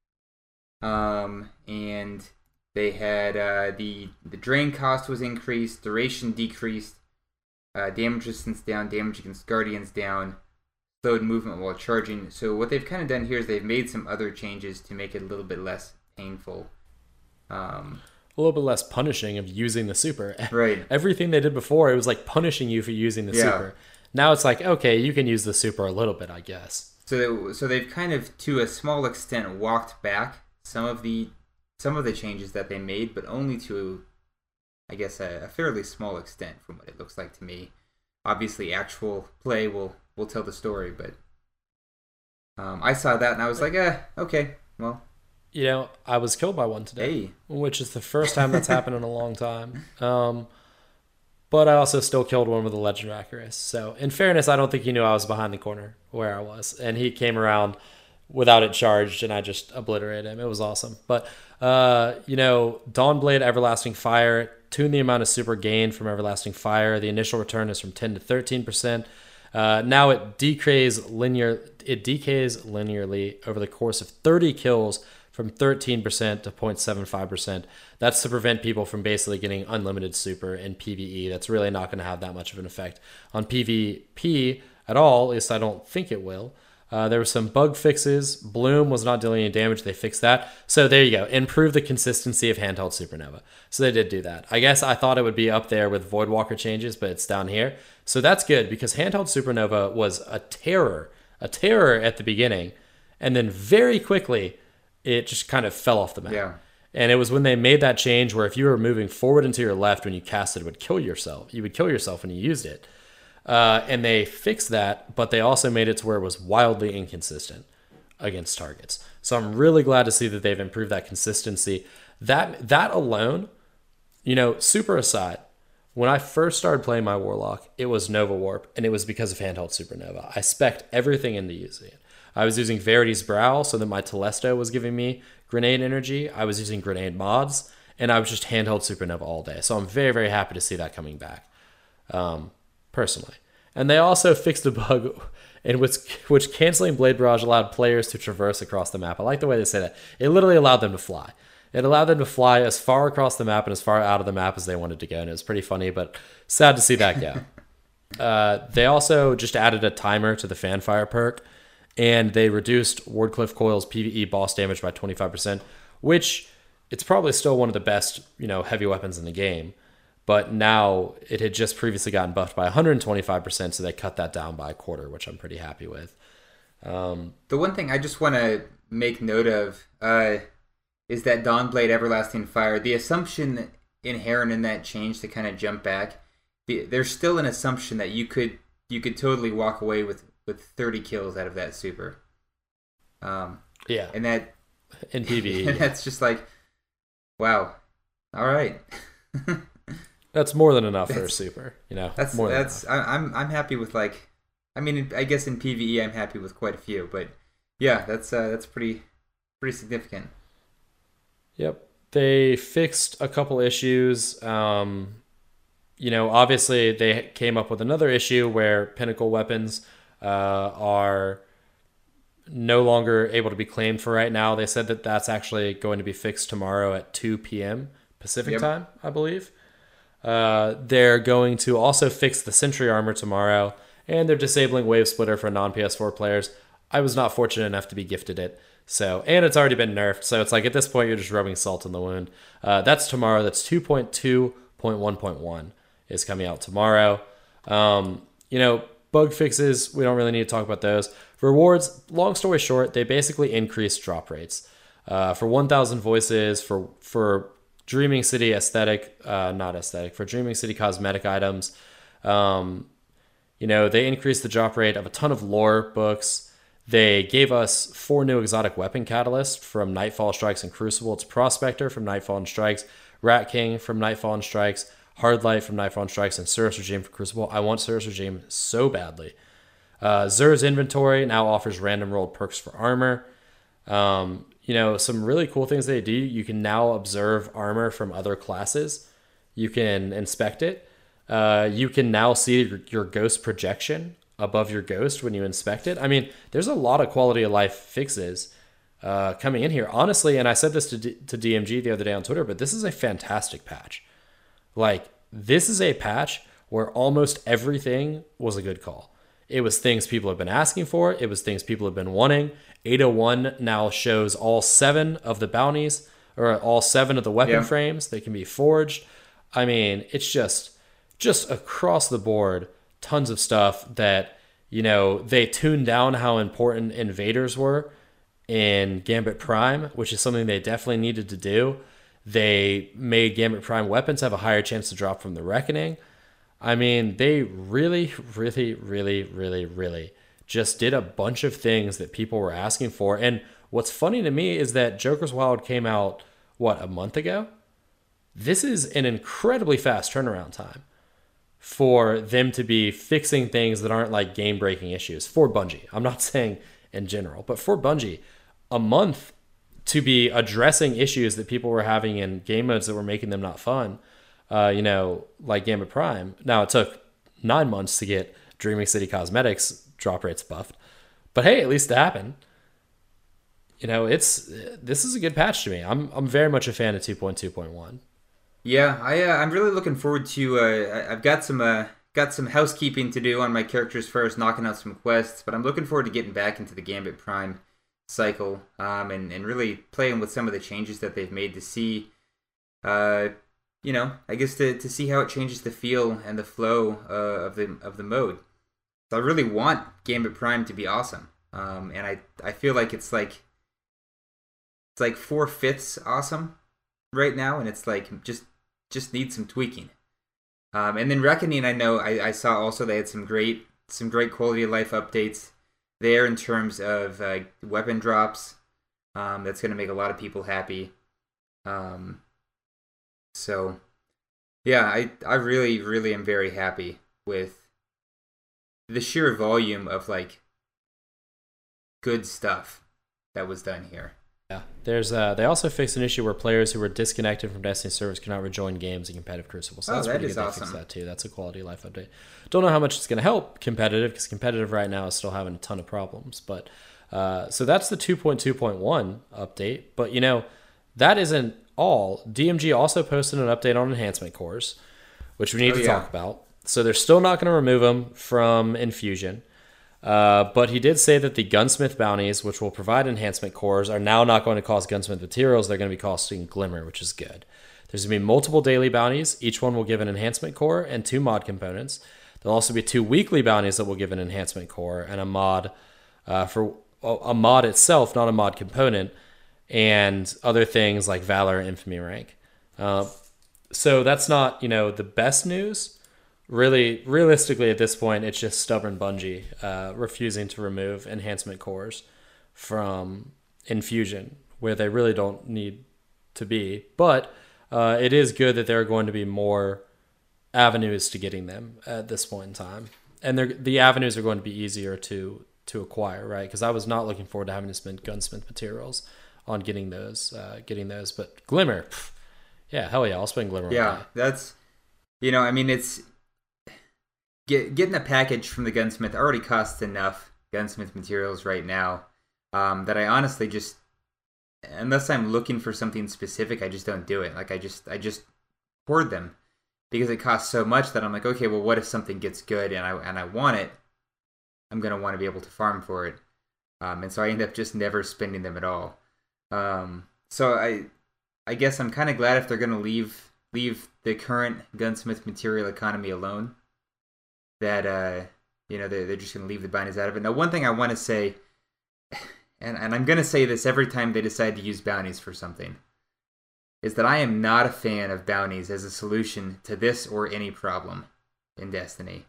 And they had the drain cost was increased, duration decreased, damage resistance down, damage against guardians down, slowed movement while charging. So what they've kind of done here is they've made some other changes to make it a little bit less painful. A little bit less punishing of using the super. Right. Everything they did before, it was like punishing you for using the super. Now it's like, okay, you can use the super a little bit, I guess. So they've kind of, to a small extent, walked back some of the changes that they made, but only to, I guess, a fairly small extent from what it looks like to me. Obviously, actual play will tell the story, but I saw that and I was like, okay, well. You know, I was killed by one today, which is the first time that's happened in a long time. But I also still killed one with a Legend Rackerous. So, in fairness, I don't think he knew I was behind the corner where I was. And he came around without it charged, and I just obliterated him. It was awesome. But, Dawnblade Everlasting Fire, tune the amount of super gain from Everlasting Fire. The initial return is from 10 to 13%. Now it decays linearly over the course of 30 kills from 13% to 0.75%. That's to prevent people from basically getting unlimited super in PvE. That's really not going to have that much of an effect on PvP at all. At least I don't think it will. There were some bug fixes. Bloom was not dealing any damage. They fixed that. So there you go. Improve the consistency of Handheld Supernova. So they did do that. I guess I thought it would be up there with Voidwalker changes, but it's down here. So that's good because Handheld Supernova was a terror at the beginning. And then very quickly, it just kind of fell off the map. Yeah. And it was when they made that change where if you were moving forward and to your left when you cast it, it would kill yourself. You would kill yourself when you used it. And they fixed that, but they also made it to where it was wildly inconsistent against targets. So I'm really glad to see that they've improved that consistency. That alone, super aside, when I first started playing my Warlock, it was Nova Warp, and it was because of Handheld Supernova. I spec'd everything into using it. I was using Verity's Brow so that my Telesto was giving me grenade energy. I was using grenade mods, and I was just Handheld Supernova all day. So I'm very, very happy to see that coming back, personally. And they also fixed a bug in which canceling Blade Barrage allowed players to traverse across the map. I like the way they say that. It literally allowed them to fly. It allowed them to fly as far across the map and as far out of the map as they wanted to go, and it was pretty funny, but sad to see that go. They also just added a timer to the Fanfire perk, and they reduced Wardcliff Coil's PvE boss damage by 25%, which it's probably still one of the best, heavy weapons in the game. But now it had just previously gotten buffed by 125%, so they cut that down by a quarter, which I'm pretty happy with. The one thing I just want to make note of is that Dawnblade Everlasting Fire. The assumption inherent in that change to kind of jump back, there's still an assumption that you could totally walk away with 30 kills out of that super. Yeah. And that in PvE. And that's just like, wow. All right. That's more than enough for a super, That's more than enough. I'm happy with I guess in PvE I'm happy with quite a few, but yeah, that's pretty significant. Yep. They fixed a couple issues. Obviously they came up with another issue where pinnacle weapons are no longer able to be claimed for right now. They said that that's actually going to be fixed tomorrow at 2 p.m. Pacific time, I believe. They're going to also fix the Sentry Armor tomorrow, and they're disabling Wave Splitter for non-PS4 players. I was not fortunate enough to be gifted it. And it's already been nerfed, so it's like at this point you're just rubbing salt in the wound. That's tomorrow. That's 2.2.1.1 is coming out tomorrow. Bug fixes, we don't really need to talk about those. Rewards, long story short, they basically increased drop rates. For 1,000 voices, for Dreaming City for Dreaming City cosmetic items, they increased the drop rate of a ton of lore books. They gave us 4 new exotic weapon catalysts from Nightfall Strikes and Crucible. It's Prospector from Nightfall and Strikes, Rat King from Nightfall and Strikes, Hardlight from Nightfall and Strikes, and Surus Regime for Crucible. I want Surus Regime so badly. Xur's Inventory now offers random rolled perks for armor. Some really cool things they do. You can now observe armor from other classes. You can inspect it. You can now see your ghost projection above your ghost when you inspect it. I mean, there's a lot of quality of life fixes coming in here. Honestly, and I said this to DMG the other day on Twitter, but this is a fantastic patch. This is a patch where almost everything was a good call. It was things people have been asking for. It was things people have been wanting. 801 now shows all 7 of the bounties, or all 7 of the weapon frames that can be forged. I mean, it's just across the board, tons of stuff that, they tuned down how important invaders were in Gambit Prime, which is something they definitely needed to do. They made Gambit Prime weapons have a higher chance to drop from the Reckoning. I mean, they really, really, really, really, really just did a bunch of things that people were asking for. And what's funny to me is that Joker's Wild came out, a month ago? This is an incredibly fast turnaround time for them to be fixing things that aren't like game-breaking issues for Bungie. I'm not saying in general, but for Bungie, a month to be addressing issues that people were having in game modes that were making them not fun, like Gambit Prime. Now, it took 9 months to get Dreaming City Cosmetics drop rates buffed, but hey, at least it happened. This is a good patch to me. I'm very much a fan of 2.2.1. Yeah, I'm really looking forward to. I've got some housekeeping to do on my characters first, knocking out some quests, but I'm looking forward to getting back into the Gambit Prime cycle, and really playing with some of the changes that they've made to see, I guess to see how it changes the feel and the flow of the mode. So I really want Gambit Prime to be awesome, and I feel like it's like 4/5 awesome right now, and it's like just needs some tweaking. And then Reckoning, I know I saw also they had some great quality of life updates there in terms of weapon drops. That's going to make a lot of people happy. So yeah, I really, really am very happy with the sheer volume of like good stuff that was done here. Yeah, there's they also fixed an issue where players who were disconnected from Destiny servers cannot rejoin games in competitive Crucible. So that's that pretty is good. awesome. They fixed that too. That's a quality of life update. Don't know how much it's going to help competitive, because competitive right now is still having a ton of problems. But so that's the 2.2.1 update. But that isn't all. DMG also posted an update on enhancement cores, which we need to talk about. So they're still not going to remove them from Infusion. But he did say that the Gunsmith bounties, which will provide enhancement cores, are now not going to cost Gunsmith materials. They're going to be costing Glimmer, which is good. There's going to be multiple daily bounties. Each one will give an enhancement core and 2 mod components. There'll also be 2 weekly bounties that will give an enhancement core and a mod for a mod itself, not a mod component, and other things like Valor and Infamy rank. So that's not, the best news. Really, realistically, at this point, it's just stubborn Bungie refusing to remove enhancement cores from Infusion, where they really don't need to be. But it is good that there are going to be more avenues to getting them at this point in time. And the avenues are going to be easier to acquire, right? Because I was not looking forward to having to spend Gunsmith materials on getting those. But Glimmer, yeah, hell yeah, I'll spend Glimmer. Yeah, that's, it's... Getting a package from the Gunsmith already costs enough Gunsmith materials right now that I honestly just, unless I'm looking for something specific, I just don't do it. Like I just hoard them because it costs so much that I'm like, okay, well, what if something gets good and I want it? I'm gonna want to be able to farm for it, and so I end up just never spending them at all. So I guess I'm kind of glad if they're gonna leave the current Gunsmith material economy alone. That they're just going to leave the bounties out of it. Now, one thing I want to say, and I'm going to say this every time they decide to use bounties for something, is that I am not a fan of bounties as a solution to this or any problem in Destiny.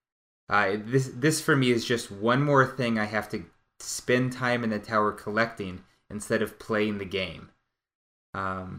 This for me is just one more thing I have to spend time in the tower collecting instead of playing the game. And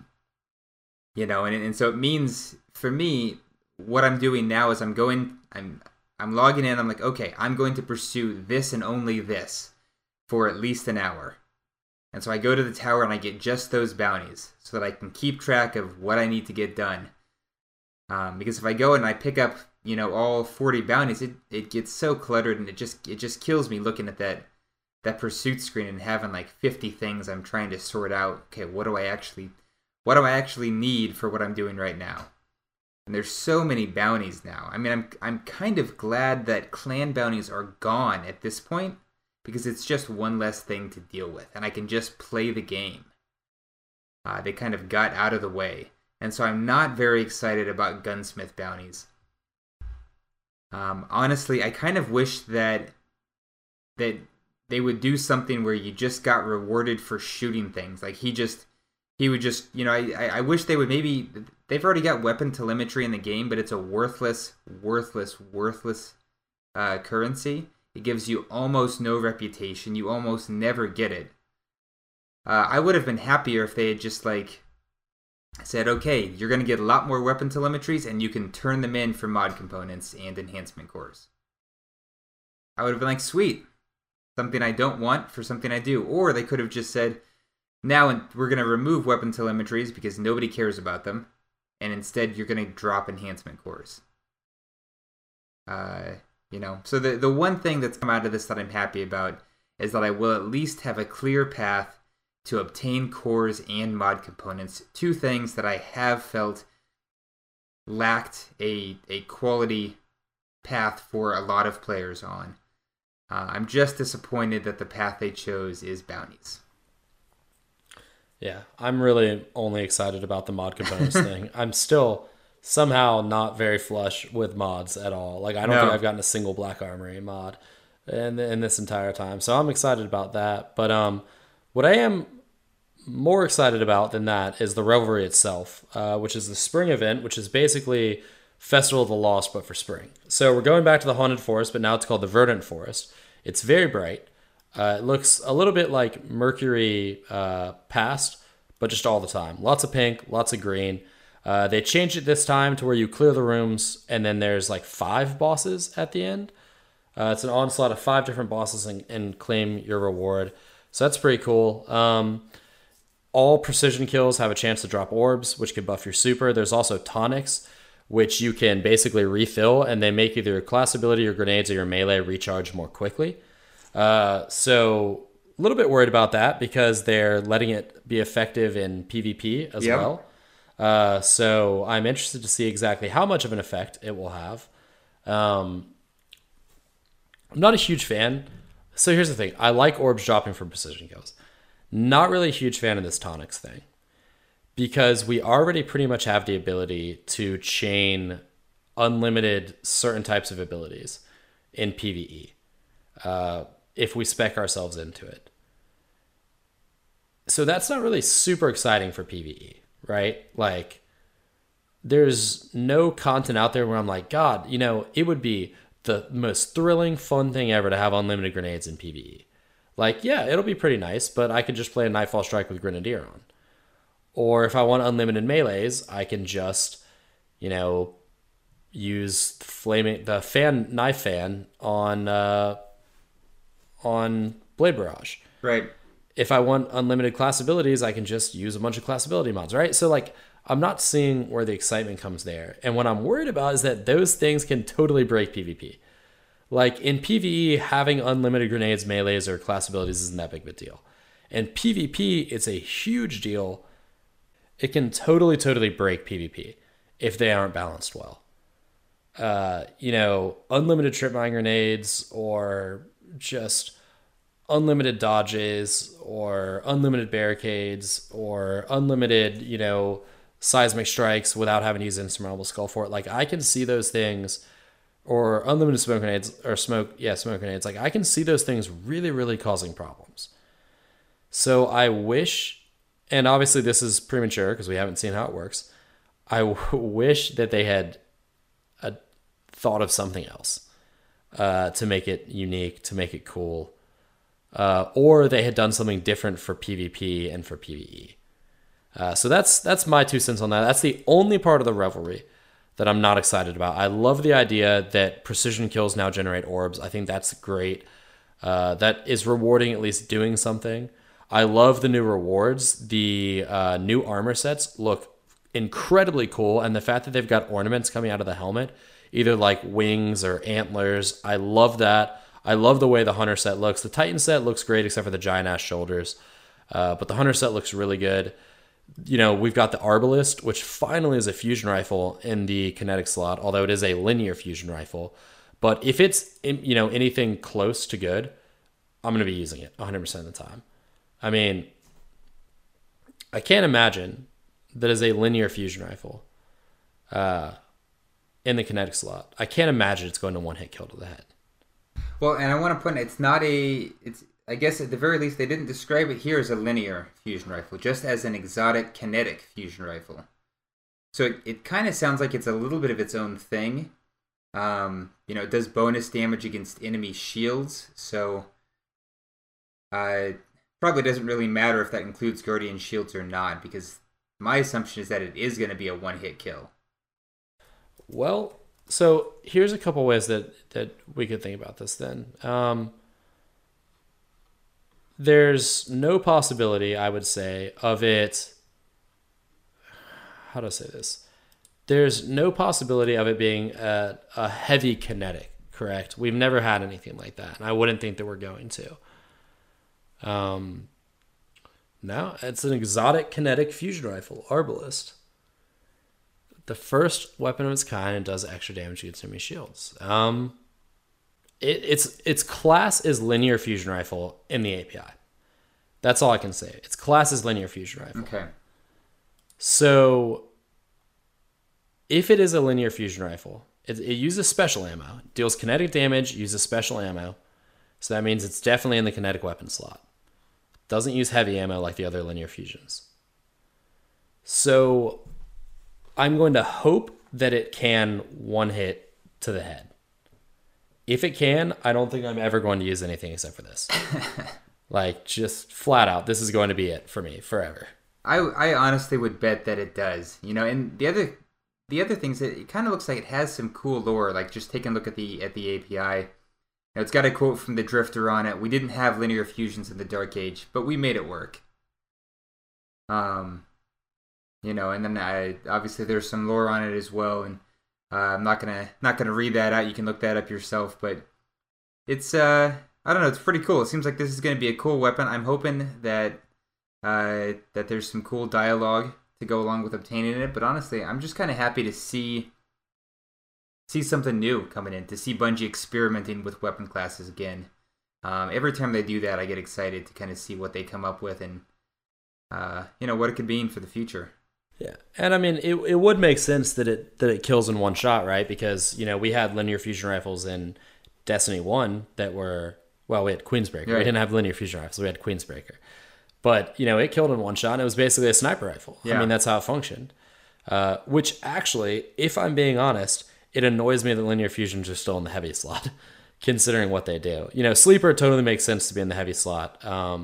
so it means for me, what I'm doing now is I'm logging in, I'm like, okay, I'm going to pursue this and only this for at least an hour. And so I go to the tower and I get just those bounties so that I can keep track of what I need to get done. Because if I go and I pick up, all 40 bounties, it gets so cluttered and it just kills me looking at that pursuit screen and having like 50 things I'm trying to sort out. Okay, what do I actually need for what I'm doing right now? And there's so many bounties now. I mean, I'm kind of glad that clan bounties are gone at this point, because it's just one less thing to deal with, and I can just play the game. They kind of got out of the way. And so I'm not very excited about gunsmith bounties. Honestly, I kind of wish that they would do something where you just got rewarded for shooting things. Like he would just, I wish they would maybe, they've already got weapon telemetry in the game, but it's a worthless currency. It gives you almost no reputation. You almost never get it. I would have been happier if they had just said, okay, you're going to get a lot more weapon telemetries and you can turn them in for mod components and enhancement cores. I would have been like, sweet. Something I don't want for something I do. Or they could have just said, now we're going to remove weapon telemetries because nobody cares about them. And instead you're going to drop enhancement cores. So the one thing that's come out of this that I'm happy about is that I will at least have a clear path to obtain cores and mod components. Two things that I have felt lacked a quality path for a lot of players on. I'm just disappointed that the path they chose is bounties. Yeah, I'm really only excited about the mod components thing. I'm still somehow not very flush with mods at all. I don't think I've gotten a single Black Armory mod in this entire time. So I'm excited about that. But what I am more excited about than that is the Revelry itself, which is the spring event, which is basically Festival of the Lost, but for spring. So we're going back to the Haunted Forest, but now it's called the Verdant Forest. It's very bright. It looks a little bit like Mercury Past, but just all the time. Lots of pink, lots of green. They changed it this time to where you clear the rooms, and then there's 5 bosses at the end. It's an onslaught of 5 different bosses and claim your reward. So that's pretty cool. All precision kills have a chance to drop orbs, which can buff your super. There's also tonics, which you can basically refill, and they make either your class ability, your grenades, or your melee recharge more quickly. So a little bit worried about that because they're letting it be effective in PvP as well. So I'm interested to see exactly how much of an effect it will have. I'm not a huge fan. So here's the thing. I like orbs dropping for precision kills. Not really a huge fan of this tonics thing, because we already pretty much have the ability to chain unlimited certain types of abilities in PvE if we spec ourselves into it. So that's not really super exciting for PvE, right? There's no content out there where I'm like, God, it would be the most thrilling, fun thing ever to have unlimited grenades in PvE. Yeah, it'll be pretty nice, but I could just play a Nightfall Strike with Grenadier on. Or if I want unlimited melees, I can just, use the knife fan on Blade Barrage. Right. If I want unlimited class abilities, I can just use a bunch of class ability mods, right? So I'm not seeing where the excitement comes there. And what I'm worried about is that those things can totally break PvP. In PvE, having unlimited grenades, melees, or class abilities isn't that big of a deal. In PvP, it's a huge deal. It can totally break PvP if they aren't balanced well. Unlimited trip mine grenades, or just unlimited dodges, or unlimited barricades, or unlimited, seismic strikes without having to use insurmountable skull for it. I can see those things, or unlimited smoke grenades, smoke grenades. I can see those things really, really causing problems. So I wish, and obviously this is premature because we haven't seen how it works, I wish that they had thought of something else to make it unique, to make it cool, or they had done something different for PvP and for PvE. So that's my 2 cents on that. That's the only part of the Revelry that I'm not excited about. I love the idea that precision kills now generate orbs. I think that's great. That is rewarding, at least doing something. I love the new rewards. The new armor sets look incredibly cool, and the fact that they've got ornaments coming out of the helmet, either wings or antlers, I love that. I love the way the Hunter set looks. The Titan set looks great except for the giant ass shoulders, but the Hunter set looks really good. we've got the Arbalist, which finally is a fusion rifle in the kinetic slot, although it is a linear fusion rifle. But if it's, anything close to good, I'm going to be using it 100% of the time. I mean, I can't imagine that as a linear fusion rifle in the kinetic slot. I can't imagine it's going to one-hit kill to the head. Well, and I want to point it's I guess at the very least they didn't describe it here as a linear fusion rifle, just as an exotic kinetic fusion rifle. So it kind of sounds like it's a little bit of its own thing. It does bonus damage against enemy shields, so probably doesn't really matter if that includes Guardian Shields or not, because my assumption is that it is going to be a one-hit kill. Well, so here's a couple ways that we could think about this then. There's no possibility, I would say, of it... How do I say this? There's no possibility of it being a heavy kinetic, correct? We've never had anything like that, and I wouldn't think that we're going to. No, it's an exotic kinetic fusion rifle, Arbalist. The first weapon of its kind and does extra damage against enemy shields. Its class is linear fusion rifle in the API. That's all I can say. Its class is linear fusion rifle. Okay. So, if it is a linear fusion rifle, it uses special ammo, deals kinetic damage, uses special ammo. So that means it's definitely in the kinetic weapon slot. Doesn't use heavy ammo like the other linear fusions. So I'm going to hope that it can one hit to the head. If it can, I don't think I'm ever going to use anything except for this. Like, just flat out, this is going to be it for me forever. I honestly would bet that it does. And the other things, it kind of looks like it has some cool lore. Like, just taking a look at the API. It's got a quote from the Drifter on it. We didn't have linear fusions in the Dark Age, but we made it work. And then obviously there's some lore on it as well, and I'm not gonna read that out. You can look that up yourself, but it's I don't know, it's pretty cool. It seems like this is gonna be a cool weapon. I'm hoping that there's some cool dialogue to go along with obtaining it, but honestly, I'm just kind of happy to see something new coming in, to see Bungie experimenting with weapon classes again. Every time they do that, I get excited to kind of see what they come up with and what it could mean for the future. Yeah, and I mean, it would make sense that it kills in one shot, right? Because we had linear fusion rifles in Destiny 1 that were, well, we had Queensbreaker. Yeah. We didn't have linear fusion rifles. We had Queensbreaker. But it killed in one shot, and it was basically a sniper rifle. Yeah. I mean, that's how it functioned. Which actually, if I'm being honest, it annoys me that linear fusions are still in the heavy slot, considering what they do. Sleeper totally makes sense to be in the heavy slot,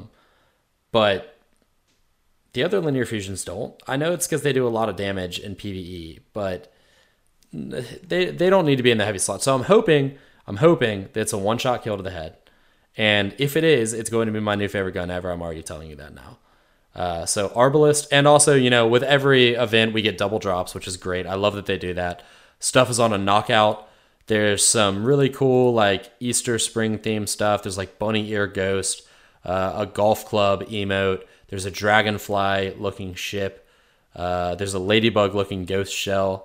but the other linear fusions don't. I know it's because they do a lot of damage in PvE, but they don't need to be in the heavy slot. So I'm hoping that it's a one-shot kill to the head. And if it is, it's going to be my new favorite gun ever. I'm already telling you that now. So Arbalist, and also, with every event we get double drops, which is great. I love that they do that. Stuff is on a knockout. There's some really cool like Easter spring themed stuff. There's like bunny ear ghost, a golf club emote. There's a dragonfly looking ship. There's a ladybug looking ghost shell.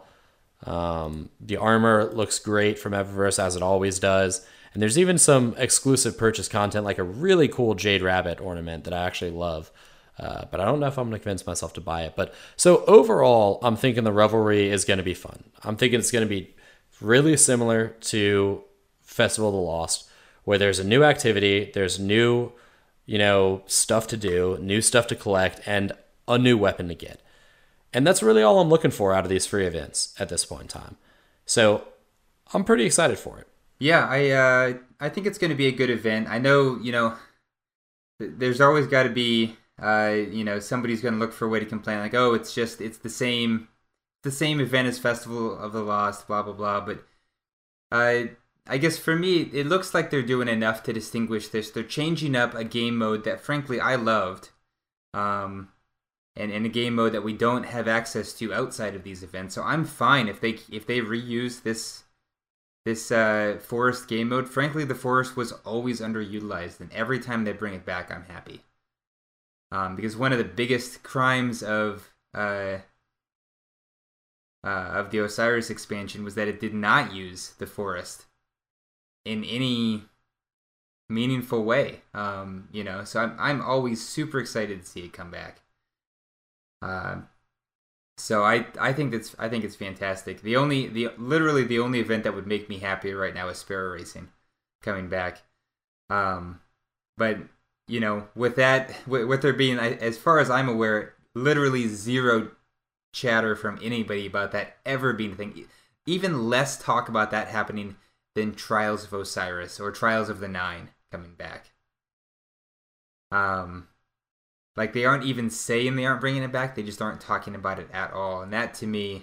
The armor looks great from Eververse, as it always does. And there's even some exclusive purchase content, like a really cool Jade Rabbit ornament that I actually love. But I don't know if I'm going to convince myself to buy it. But so overall, I'm thinking the Revelry is going to be fun. I'm thinking it's going to be really similar to Festival of the Lost, where there's a new activity, there's new, stuff to do, new stuff to collect, and a new weapon to get. And that's really all I'm looking for out of these free events at this point in time. So I'm pretty excited for it. Yeah, I think it's going to be a good event. I know, there's always got to be, somebody's going to look for a way to complain, like, oh, it's the same event as Festival of the Lost, blah, blah, blah. But I guess for me, it looks like they're doing enough to distinguish this. They're changing up a game mode that, frankly, I loved. And a game mode that we don't have access to outside of these events. So I'm fine if they reuse this Forest game mode. Frankly, the Forest was always underutilized, and every time they bring it back, I'm happy. Because one of the biggest crimes of the Osiris expansion was that it did not use the forest in any meaningful way. So I'm always super excited to see it come back. So I think it's fantastic. Literally the only event that would make me happier right now is Sparrow Racing coming back. But with there being, as far as I'm aware, literally zero chatter from anybody about that ever being a thing. Even less talk about that happening than Trials of Osiris or Trials of the Nine coming back. Like they aren't even saying they aren't bringing it back. They just aren't talking about it at all. And that to me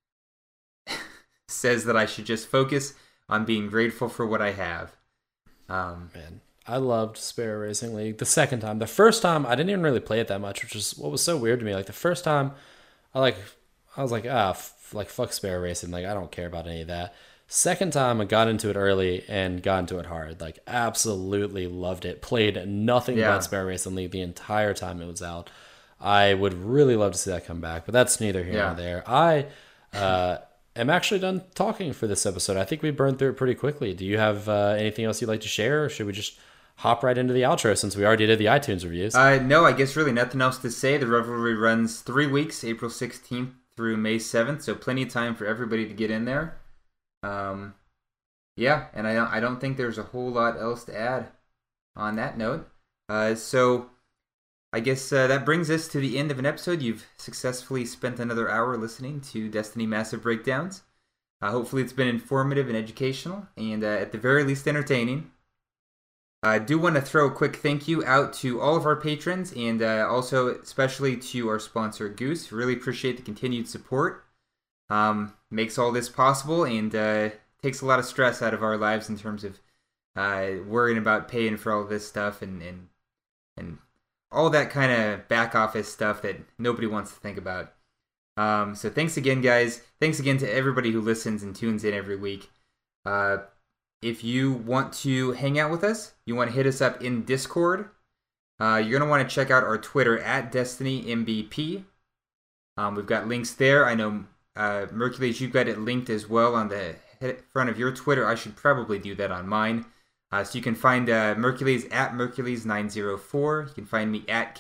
says that I should just focus on being grateful for what I have. Man, I loved Sparrow Racing League the second time. The first time I didn't even really play it that much, which is what was so weird to me. Like the first time I was like, fuck Sparrow Racing. Like I don't care about any of that. Second time I got into it early and got into it hard. Like absolutely loved it. Played nothing but Sparrow Racing League the entire time it was out. I would really love to see that come back, but that's neither here nor there. I am actually done talking for this episode. I think we burned through it pretty quickly. Do you have anything else you'd like to share, or should we just hop right into the outro since we already did the iTunes reviews? No, I guess really nothing else to say. The Revelry runs 3 weeks, April 16th through May 7th, so plenty of time for everybody to get in there. And I don't think there's a whole lot else to add on that note. So I guess that brings us to the end of an episode. You've successfully spent another hour listening to Destiny Massive Breakdowns. Hopefully it's been informative and educational, and at the very least entertaining. I do want to throw a quick thank you out to all of our patrons, and also especially to our sponsor Goose. Really appreciate the continued support. Makes all this possible, and takes a lot of stress out of our lives in terms of worrying about paying for all this stuff and all that kind of back office stuff that nobody wants to think about. So thanks again, guys. Thanks again to everybody who listens and tunes in every week. If you want to hang out with us, you want to hit us up in Discord, you're going to want to check out our Twitter at DestinyMBP. We've got links there. I know, Mercules, you've got it linked as well on the front of your Twitter. I should probably do that on mine. So you can find Mercules at Mercules904. You can find me at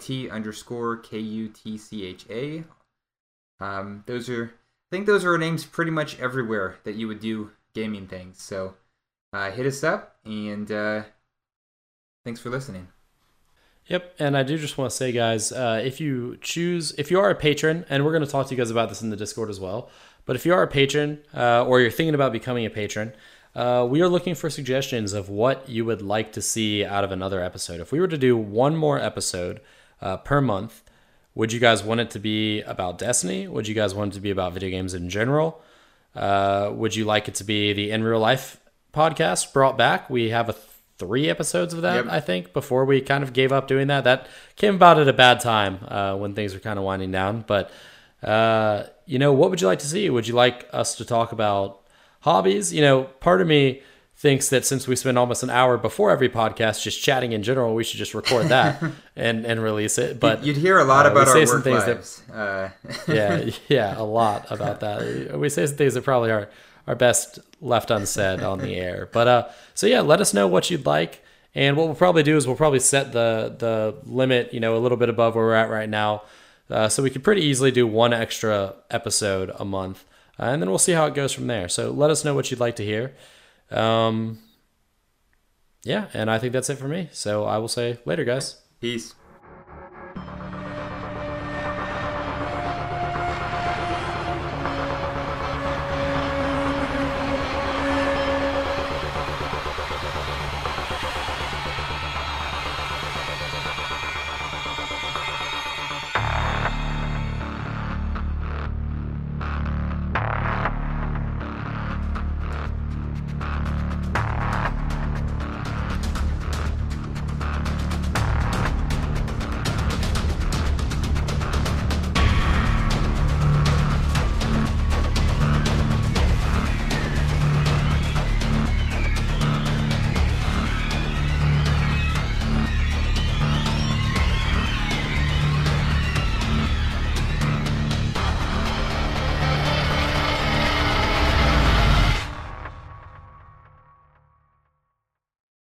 KYT_KUTCHA. I think those are names pretty much everywhere that you would do gaming things. So hit us up, and thanks for listening. Yep, and I do just want to say, guys, if you are a patron, and we're going to talk to you guys about this in the Discord as well, but if you are a patron, or you're thinking about becoming a patron, we are looking for suggestions of what you would like to see out of another episode. If we were to do one more episode per month, would you guys want it to be about Destiny? Would you guys want it to be about video games in general? Would you like it to be the In Real Life podcast brought back? We have 3 episodes of that, I think, before we kind of gave up doing that. That came about at a bad time when things were kind of winding down. But, what would you like to see? Would you like us to talk about hobbies? Part of me thinks that since we spend almost an hour before every podcast just chatting in general, we should just record that and release it. But you'd hear a lot about our work lives. Yeah, a lot about that. We say some things that probably are best left unsaid on the air. But let us know what you'd like. And what we'll probably do is we'll probably set the limit, a little bit above where we're at right now. So we could pretty easily do 1 extra episode a month. And then we'll see how it goes from there. So let us know what you'd like to hear. And I think that's it for me. So I will say later, guys. Peace.